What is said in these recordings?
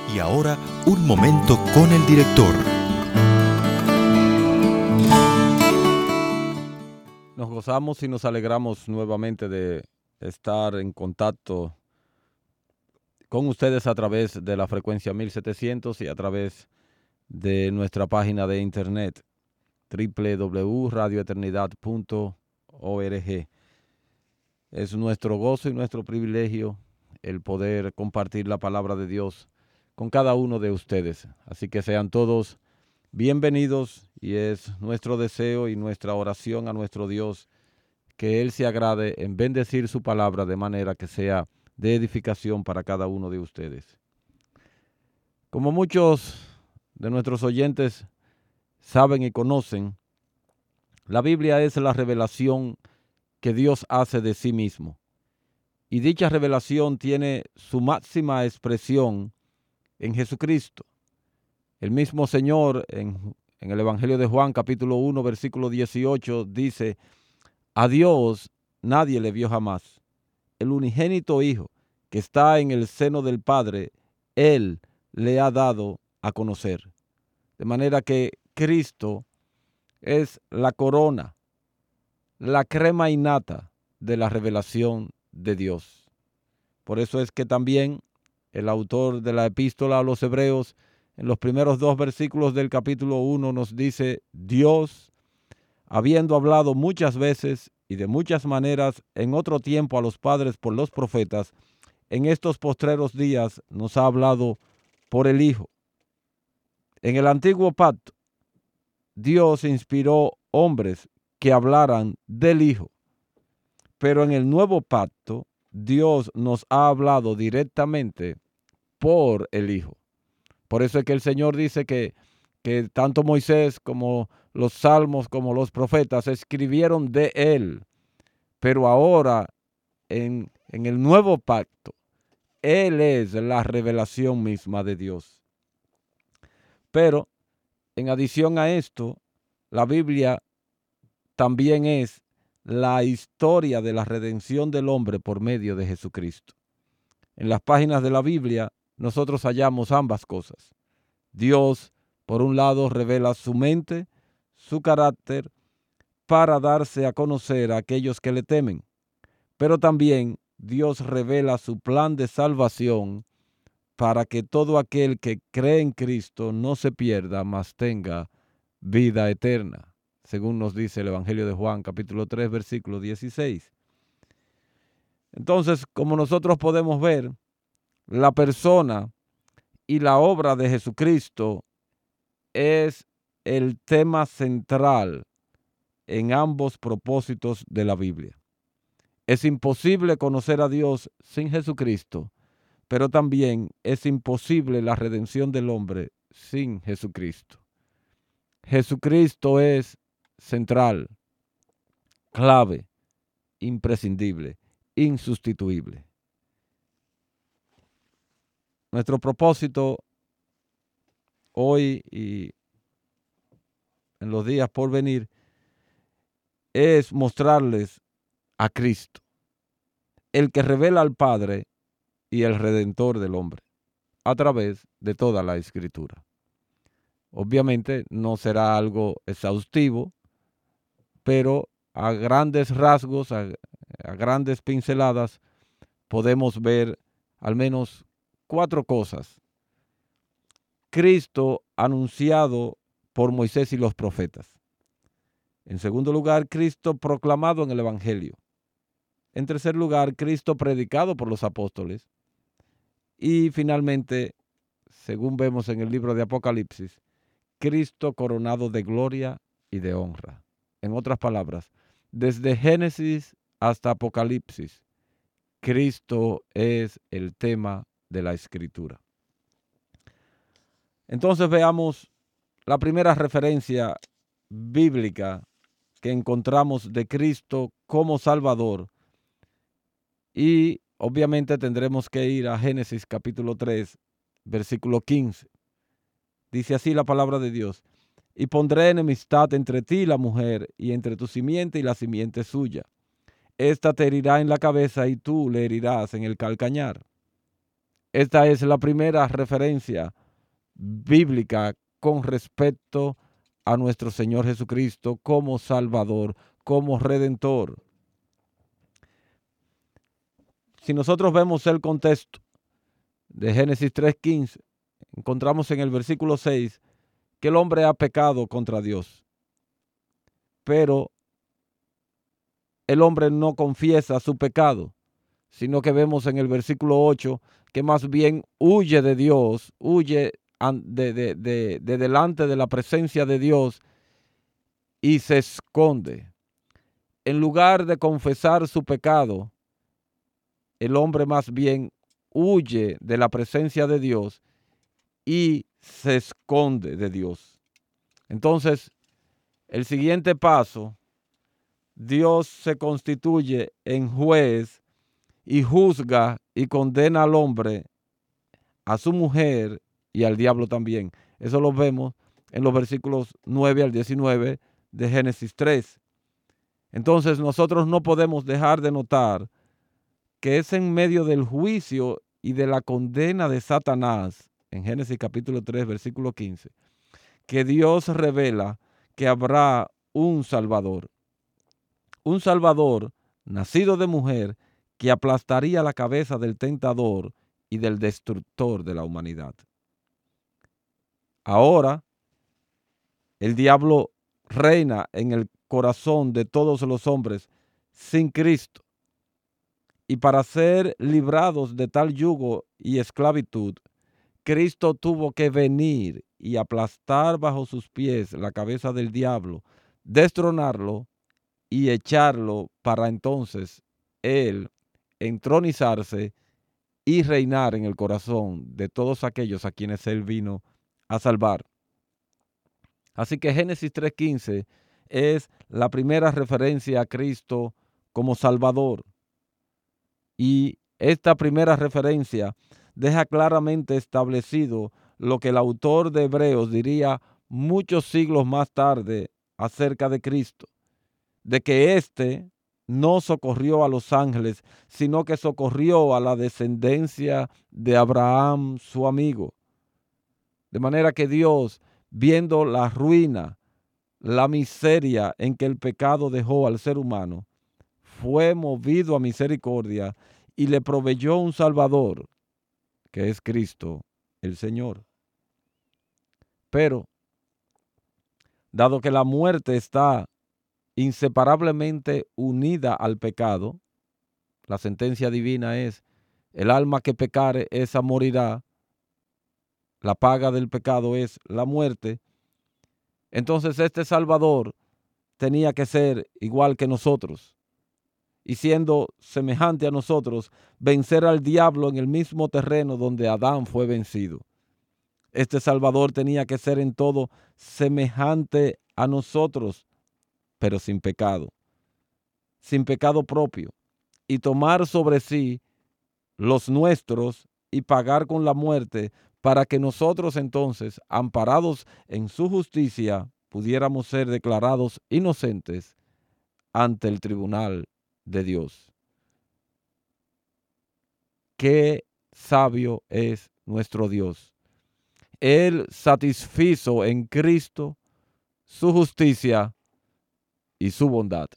Y ahora, un momento con el director. Nos gozamos y nos alegramos nuevamente de estar en contacto con ustedes a través de la frecuencia 1700 y a través de nuestra página de internet www.radioeternidad.org. Es nuestro gozo y nuestro privilegio el poder compartir la palabra de Dios con cada uno de ustedes. Así que sean todos bienvenidos y es nuestro deseo y nuestra oración a nuestro Dios que Él se agrade en bendecir su palabra de manera que sea de edificación para cada uno de ustedes. Como muchos de nuestros oyentes saben y conocen, la Biblia es la revelación que Dios hace de sí mismo. Y dicha revelación tiene su máxima expresión en Jesucristo. El mismo Señor en el Evangelio de Juan, capítulo 1, versículo 18, dice: a Dios nadie le vio jamás. El unigénito Hijo que está en el seno del Padre, Él le ha dado a conocer. De manera que Cristo es la corona, la crema innata de la revelación de Dios. Por eso es que también el autor de la epístola a los Hebreos, en los primeros 2 versículos del capítulo 1, nos dice: Dios, habiendo hablado muchas veces y de muchas maneras en otro tiempo a los padres por los profetas, en estos postreros días nos ha hablado por el Hijo. En el antiguo pacto, Dios inspiró hombres que hablaran del Hijo, pero en el nuevo pacto, Dios nos ha hablado directamente por el Hijo. Por eso es que el Señor dice que tanto Moisés como los salmos como los profetas escribieron de Él, pero ahora en el nuevo pacto, Él es la revelación misma de Dios. Pero en adición a esto, la Biblia también es la historia de la redención del hombre por medio de Jesucristo. En las páginas de la Biblia nosotros hallamos ambas cosas. Dios, por un lado, revela su mente, su carácter, para darse a conocer a aquellos que le temen. Pero también Dios revela su plan de salvación para que todo aquel que cree en Cristo no se pierda, mas tenga vida eterna, según nos dice el Evangelio de Juan, capítulo 3, versículo 16. Entonces, como nosotros podemos ver, la persona y la obra de Jesucristo es el tema central en ambos propósitos de la Biblia. Es imposible conocer a Dios sin Jesucristo, pero también es imposible la redención del hombre sin Jesucristo. Jesucristo es central, clave, imprescindible, insustituible. Nuestro propósito hoy y en los días por venir es mostrarles a Cristo, el que revela al Padre y el Redentor del hombre, a través de toda la Escritura. Obviamente no será algo exhaustivo, pero a grandes rasgos, a grandes pinceladas, podemos ver al menos 4 cosas. Cristo anunciado por Moisés y los profetas. En segundo lugar, Cristo proclamado en el Evangelio. En tercer lugar, Cristo predicado por los apóstoles. Y finalmente, según vemos en el libro de Apocalipsis, Cristo coronado de gloria y de honra. En otras palabras, desde Génesis hasta Apocalipsis, Cristo es el tema de la Escritura. Entonces veamos la primera referencia bíblica que encontramos de Cristo como Salvador. Y obviamente tendremos que ir a Génesis capítulo 3, versículo 15. Dice así la palabra de Dios: y pondré enemistad entre ti y la mujer, y entre tu simiente y la simiente suya. Esta te herirá en la cabeza y tú le herirás en el calcañar. Esta es la primera referencia bíblica con respecto a nuestro Señor Jesucristo como Salvador, como Redentor. Si nosotros vemos el contexto de Génesis 3:15, encontramos en el versículo 6 que el hombre ha pecado contra Dios, pero el hombre no confiesa su pecado, sino que vemos en el versículo 8 que más bien huye de Dios, huye de delante de la presencia de Dios y se esconde. En lugar de confesar su pecado, el hombre más bien huye de la presencia de Dios y se esconde de Dios. Entonces, el siguiente paso, Dios se constituye en juez y juzga y condena al hombre, a su mujer y al diablo también. Eso lo vemos en los versículos 9 al 19 de Génesis 3. Entonces nosotros no podemos dejar de notar que es en medio del juicio y de la condena de Satanás, en Génesis capítulo 3, versículo 15, que Dios revela que habrá un Salvador nacido de mujer, que aplastaría la cabeza del tentador y del destructor de la humanidad. Ahora, el diablo reina en el corazón de todos los hombres sin Cristo. Y para ser librados de tal yugo y esclavitud, Cristo tuvo que venir y aplastar bajo sus pies la cabeza del diablo, destronarlo y echarlo para entonces él entronizarse y reinar en el corazón de todos aquellos a quienes él vino a salvar. Así que Génesis 3:15 es la primera referencia a Cristo como Salvador. Y esta primera referencia deja claramente establecido lo que el autor de Hebreos diría muchos siglos más tarde acerca de Cristo, de que éste no socorrió a los ángeles, sino que socorrió a la descendencia de Abraham, su amigo. De manera que Dios, viendo la ruina, la miseria en que el pecado dejó al ser humano, fue movido a misericordia y le proveyó un Salvador, que es Cristo el Señor. Pero, dado que la muerte está inseparablemente unida al pecado, la sentencia divina es: el alma que pecare, esa morirá. La paga del pecado es la muerte. Entonces este Salvador tenía que ser igual que nosotros, y siendo semejante a nosotros, vencer al diablo en el mismo terreno donde Adán fue vencido. Este Salvador tenía que ser en todo semejante a nosotros, pero sin pecado propio, y tomar sobre sí los nuestros y pagar con la muerte, para que nosotros entonces, amparados en su justicia, pudiéramos ser declarados inocentes ante el tribunal de Dios. Qué sabio es nuestro Dios. Él satisfizo en Cristo su justicia y su bondad.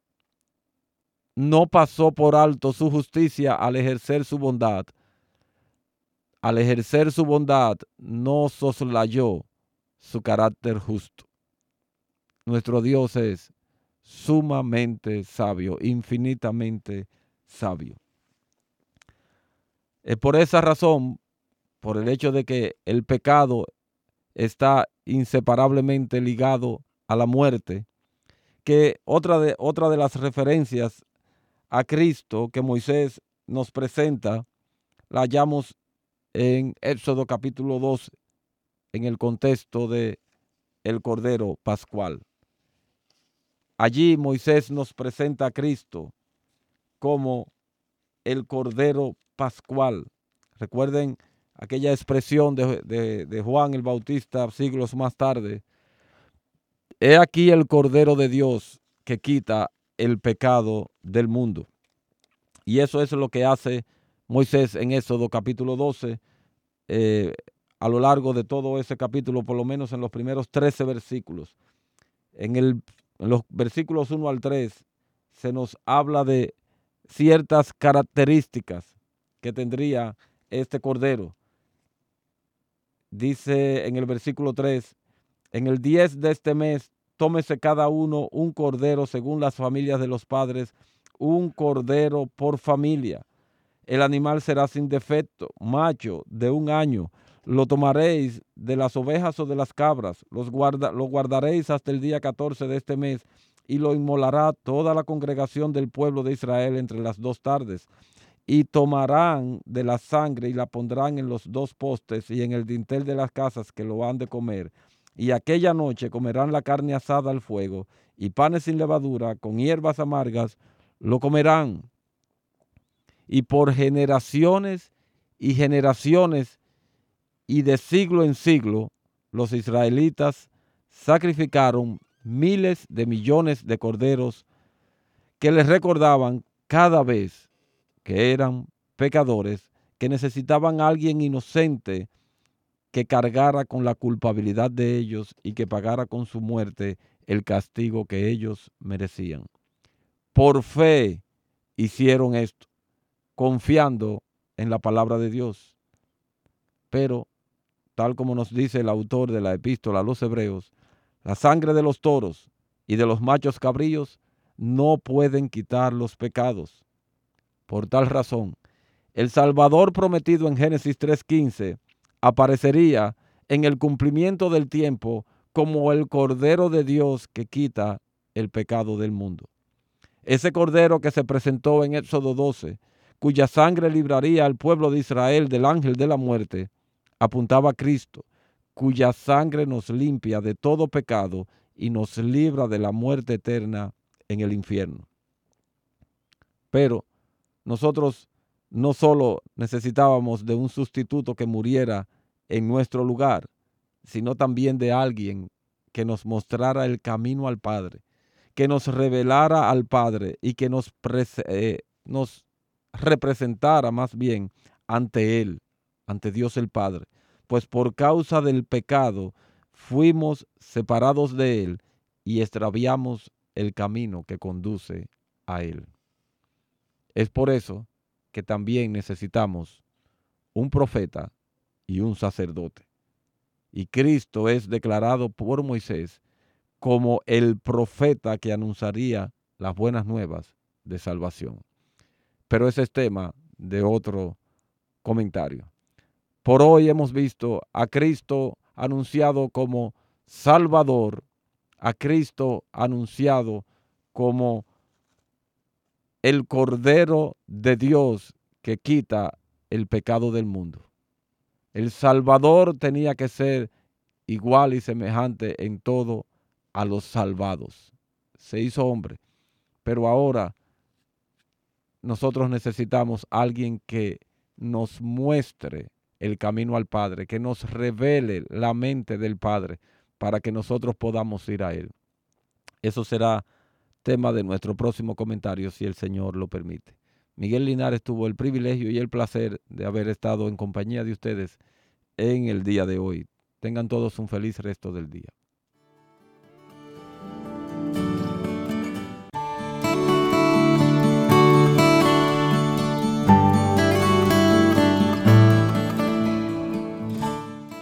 No pasó por alto su justicia al ejercer su bondad. Al ejercer su bondad, no soslayó su carácter justo. Nuestro Dios es sumamente sabio, infinitamente sabio. Es por esa razón, por el hecho de que el pecado está inseparablemente ligado a la muerte, que otra de las referencias a Cristo que Moisés nos presenta, la hallamos en Éxodo capítulo 2, en el contexto de el Cordero Pascual. Allí Moisés nos presenta a Cristo como el Cordero Pascual. Recuerden aquella expresión de Juan el Bautista siglos más tarde: he aquí el Cordero de Dios que quita el pecado del mundo. Y eso es lo que hace Moisés en Éxodo capítulo 12, a lo largo de todo ese capítulo, por lo menos en los primeros 13 versículos. En los versículos 1 al 3 se nos habla de ciertas características que tendría este cordero. Dice en el versículo 3, en el 10 de este mes, tómese cada uno un cordero según las familias de los padres, un cordero por familia. El animal será sin defecto, macho, de 1 año. Lo tomaréis de las ovejas o de las cabras, lo guardaréis hasta el día 14 de este mes, y lo inmolará toda la congregación del pueblo de Israel entre las 2 tardes. Y tomarán de la sangre y la pondrán en los 2 postes y en el dintel de las casas que lo han de comer. Y aquella noche comerán la carne asada al fuego, y panes sin levadura, con hierbas amargas, lo comerán. Y por generaciones y generaciones y de siglo en siglo, los israelitas sacrificaron miles de millones de corderos que les recordaban cada vez que eran pecadores, que necesitaban a alguien inocente que cargara con la culpabilidad de ellos y que pagara con su muerte el castigo que ellos merecían. Por fe hicieron esto, confiando en la palabra de Dios. Pero, tal como nos dice el autor de la epístola a los Hebreos, la sangre de los toros y de los machos cabríos no pueden quitar los pecados. Por tal razón, el Salvador prometido en Génesis 3:15 aparecería en el cumplimiento del tiempo como el Cordero de Dios que quita el pecado del mundo. Ese Cordero que se presentó en Éxodo 12, cuya sangre libraría al pueblo de Israel del ángel de la muerte, apuntaba a Cristo, cuya sangre nos limpia de todo pecado y nos libra de la muerte eterna en el infierno. Pero nosotros no solo necesitábamos de un sustituto que muriera en nuestro lugar, sino también de alguien que nos mostrara el camino al Padre, que nos revelara al Padre y que nos representara más bien ante Él, ante Dios el Padre. Pues por causa del pecado fuimos separados de Él y extraviamos el camino que conduce a Él. Es por eso que también necesitamos un profeta y un sacerdote. Y Cristo es declarado por Moisés como el profeta que anunciaría las buenas nuevas de salvación. Pero ese es tema de otro comentario. Por hoy hemos visto a Cristo anunciado como Salvador, a Cristo anunciado como el Cordero de Dios que quita el pecado del mundo. El Salvador tenía que ser igual y semejante en todo a los salvados. Se hizo hombre, pero ahora nosotros necesitamos a alguien que nos muestre el camino al Padre, que nos revele la mente del Padre para que nosotros podamos ir a Él. Eso será tema de nuestro próximo comentario, si el Señor lo permite. Miguel Linares tuvo el privilegio y el placer de haber estado en compañía de ustedes en el día de hoy. Tengan todos un feliz resto del día.